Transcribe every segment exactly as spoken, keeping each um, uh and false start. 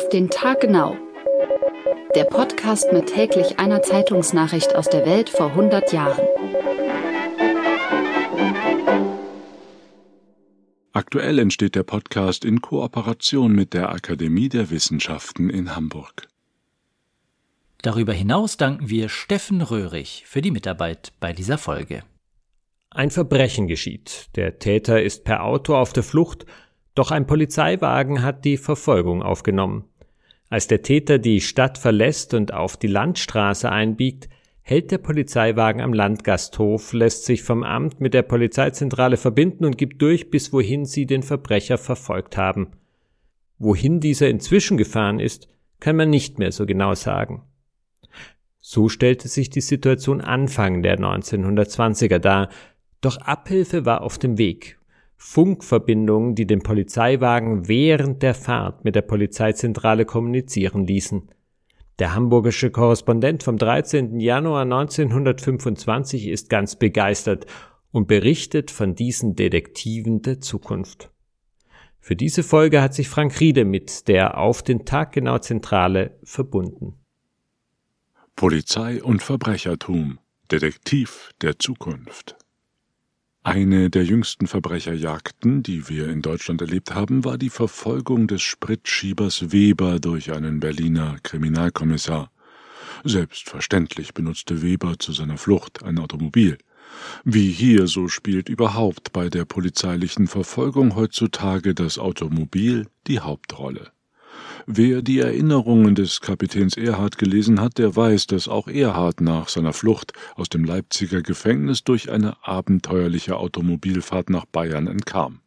den Tag genau. Der Podcast mit täglich einer Zeitungsnachricht aus der Welt vor hundert Jahren. Aktuell entsteht der Podcast in Kooperation mit der Akademie der Wissenschaften in Hamburg. Darüber hinaus danken wir Steffen Röhrig für die Mitarbeit bei dieser Folge. Ein Verbrechen geschieht. Der Täter ist per Auto auf der Flucht, doch ein Polizeiwagen hat die Verfolgung aufgenommen. Als der Täter die Stadt verlässt und auf die Landstraße einbiegt, hält der Polizeiwagen am Landgasthof, lässt sich vom Amt mit der Polizeizentrale verbinden und gibt durch, bis wohin sie den Verbrecher verfolgt haben. Wohin dieser inzwischen gefahren ist, kann man nicht mehr so genau sagen. So stellte sich die Situation Anfang der neunzehnhundertzwanziger dar, doch Abhilfe war auf dem Weg. Funkverbindungen, die den Polizeiwagen während der Fahrt mit der Polizeizentrale kommunizieren ließen. Der hamburgische Korrespondent vom dreizehnten Januar neunzehnhundertfünfundzwanzig ist ganz begeistert und berichtet von diesen Detektiven der Zukunft. Für diese Folge hat sich Frank Riede mit der Auf den Tag genau Zentrale verbunden. Polizei und Verbrechertum, Detektiv der Zukunft. Eine der jüngsten Verbrecherjagden, die wir in Deutschland erlebt haben, war die Verfolgung des Spritschiebers Weber durch einen Berliner Kriminalkommissar. Selbstverständlich benutzte Weber zu seiner Flucht ein Automobil. Wie hier, so spielt überhaupt bei der polizeilichen Verfolgung heutzutage das Automobil die Hauptrolle. Wer die Erinnerungen des Kapitäns Erhard gelesen hat, der weiß, dass auch Erhard nach seiner Flucht aus dem Leipziger Gefängnis durch eine abenteuerliche Automobilfahrt nach Bayern entkam.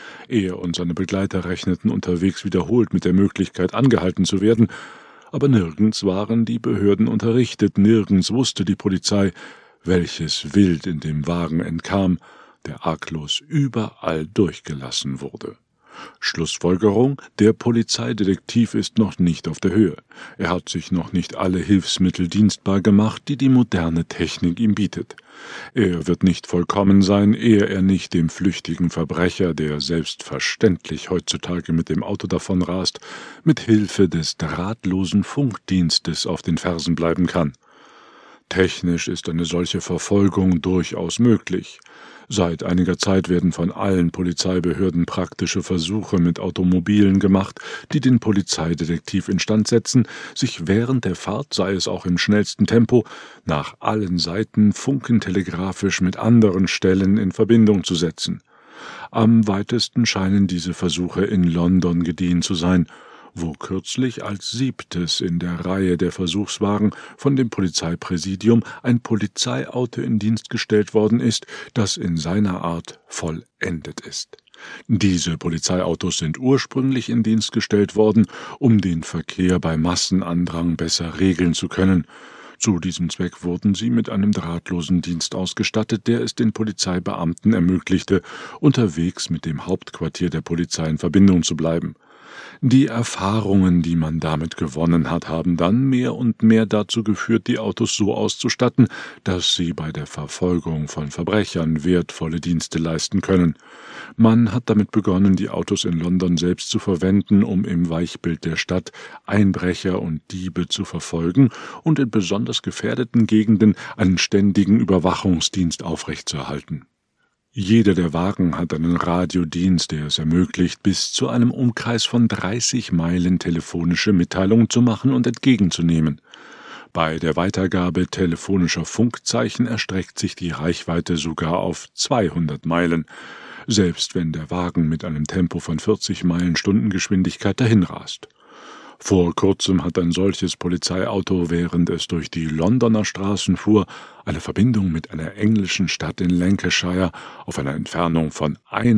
Er und seine Begleiter rechneten unterwegs wiederholt mit der Möglichkeit, angehalten zu werden, aber nirgends waren die Behörden unterrichtet, nirgends wusste die Polizei, welches Wild in dem Wagen entkam, der arglos überall durchgelassen wurde. Schlussfolgerung: Der Polizeidetektiv ist noch nicht auf der Höhe. Er hat sich noch nicht alle Hilfsmittel dienstbar gemacht, die die moderne Technik ihm bietet. Er wird nicht vollkommen sein, ehe er nicht dem flüchtigen Verbrecher, der selbstverständlich heutzutage mit dem Auto davonrast, mit Hilfe des drahtlosen Funkdienstes auf den Fersen bleiben kann. Technisch ist eine solche Verfolgung durchaus möglich. Seit einiger Zeit werden von allen Polizeibehörden praktische Versuche mit Automobilen gemacht, die den Polizeidetektiv instand setzen, sich während der Fahrt, sei es auch im schnellsten Tempo, nach allen Seiten funkentelegrafisch mit anderen Stellen in Verbindung zu setzen. Am weitesten scheinen diese Versuche in London gediehen zu sein, wo kürzlich als siebtes in der Reihe der Versuchswagen von dem Polizeipräsidium ein Polizeiauto in Dienst gestellt worden ist, das in seiner Art vollendet ist. Diese Polizeiautos sind ursprünglich in Dienst gestellt worden, um den Verkehr bei Massenandrang besser regeln zu können. Zu diesem Zweck wurden sie mit einem drahtlosen Dienst ausgestattet, der es den Polizeibeamten ermöglichte, unterwegs mit dem Hauptquartier der Polizei in Verbindung zu bleiben. Die Erfahrungen, die man damit gewonnen hat, haben dann mehr und mehr dazu geführt, die Autos so auszustatten, dass sie bei der Verfolgung von Verbrechern wertvolle Dienste leisten können. Man hat damit begonnen, die Autos in London selbst zu verwenden, um im Weichbild der Stadt Einbrecher und Diebe zu verfolgen und in besonders gefährdeten Gegenden einen ständigen Überwachungsdienst aufrechtzuerhalten. Jeder der Wagen hat einen Radiodienst, der es ermöglicht, bis zu einem Umkreis von dreißig Meilen telefonische Mitteilungen zu machen und entgegenzunehmen. Bei der Weitergabe telefonischer Funkzeichen erstreckt sich die Reichweite sogar auf zweihundert Meilen, selbst wenn der Wagen mit einem Tempo von vierzig Meilen Stundengeschwindigkeit dahinrast. Vor kurzem hat ein solches Polizeiauto, während es durch die Londoner Straßen fuhr, eine Verbindung mit einer englischen Stadt in Lancashire auf einer Entfernung von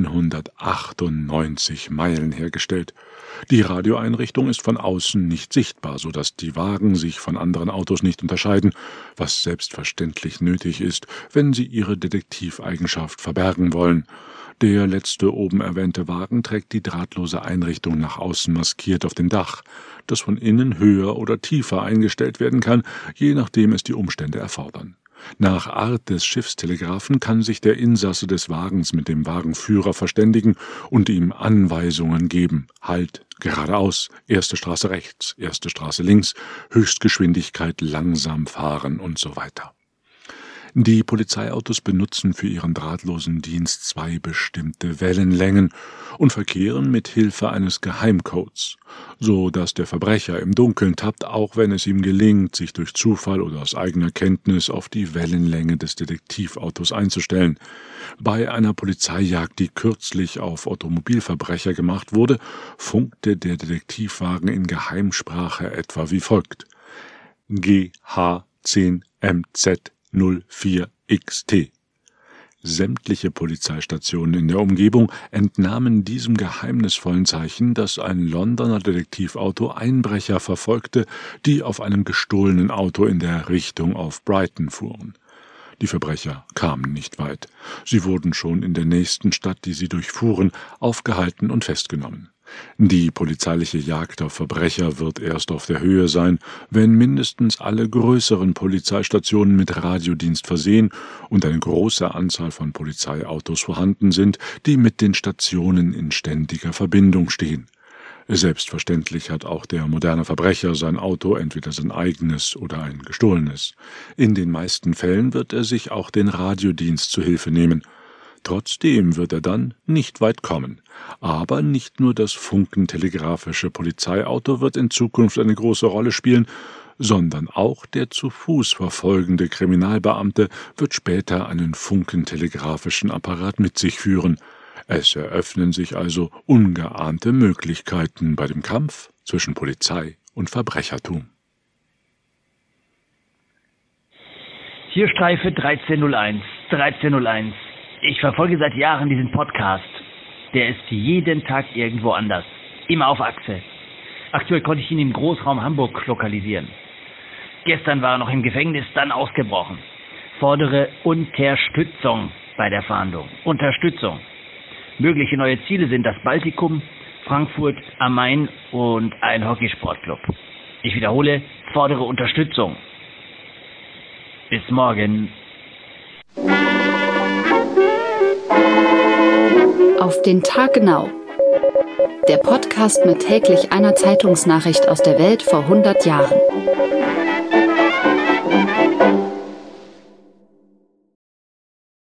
hundertachtundneunzig Meilen hergestellt. Die Radioeinrichtung ist von außen nicht sichtbar, so dass die Wagen sich von anderen Autos nicht unterscheiden, was selbstverständlich nötig ist, wenn sie ihre Detektiveigenschaft verbergen wollen. Der letzte oben erwähnte Wagen trägt die drahtlose Einrichtung nach außen maskiert auf dem Dach, das von innen höher oder tiefer eingestellt werden kann, je nachdem es die Umstände erfordern. Nach Art des Schiffstelegraphen kann sich der Insasse des Wagens mit dem Wagenführer verständigen und ihm Anweisungen geben. Halt, geradeaus, erste Straße rechts, erste Straße links, Höchstgeschwindigkeit langsam fahren und so weiter. Die Polizeiautos benutzen für ihren drahtlosen Dienst zwei bestimmte Wellenlängen und verkehren mit Hilfe eines Geheimcodes, so dass der Verbrecher im Dunkeln tappt, auch wenn es ihm gelingt, sich durch Zufall oder aus eigener Kenntnis auf die Wellenlänge des Detektivautos einzustellen. Bei einer Polizeijagd, die kürzlich auf Automobilverbrecher gemacht wurde, funkte der Detektivwagen in Geheimsprache etwa wie folgt: G H zehn M Z null vier X T. Sämtliche Polizeistationen in der Umgebung entnahmen diesem geheimnisvollen Zeichen, dass ein Londoner Detektivauto Einbrecher verfolgte, die auf einem gestohlenen Auto in der Richtung auf Brighton fuhren. Die Verbrecher kamen nicht weit. Sie wurden schon in der nächsten Stadt, die sie durchfuhren, aufgehalten und festgenommen. Die polizeiliche Jagd auf Verbrecher wird erst auf der Höhe sein, wenn mindestens alle größeren Polizeistationen mit Radiodienst versehen und eine große Anzahl von Polizeiautos vorhanden sind, die mit den Stationen in ständiger Verbindung stehen. Selbstverständlich hat auch der moderne Verbrecher sein Auto, entweder sein eigenes oder ein gestohlenes. In den meisten Fällen wird er sich auch den Radiodienst zu Hilfe nehmen. Trotzdem wird er dann nicht weit kommen. Aber nicht nur das funkentelegraphische Polizeiauto wird in Zukunft eine große Rolle spielen, sondern auch der zu Fuß verfolgende Kriminalbeamte wird später einen funkentelegraphischen Apparat mit sich führen. Es eröffnen sich also ungeahnte Möglichkeiten bei dem Kampf zwischen Polizei und Verbrechertum. Hier Streife dreizehn null eins, dreizehn null eins. Ich verfolge seit Jahren diesen Podcast. Der ist jeden Tag irgendwo anders. Immer auf Achse. Aktuell konnte ich ihn im Großraum Hamburg lokalisieren. Gestern war er noch im Gefängnis, dann ausgebrochen. Fordere Unterstützung bei der Fahndung. Unterstützung. Mögliche neue Ziele sind das Baltikum, Frankfurt am Main und ein Hockeysportclub. Ich wiederhole, fordere Unterstützung. Bis morgen. Auf den Tag genau. Der Podcast mit täglich einer Zeitungsnachricht aus der Welt vor hundert Jahren.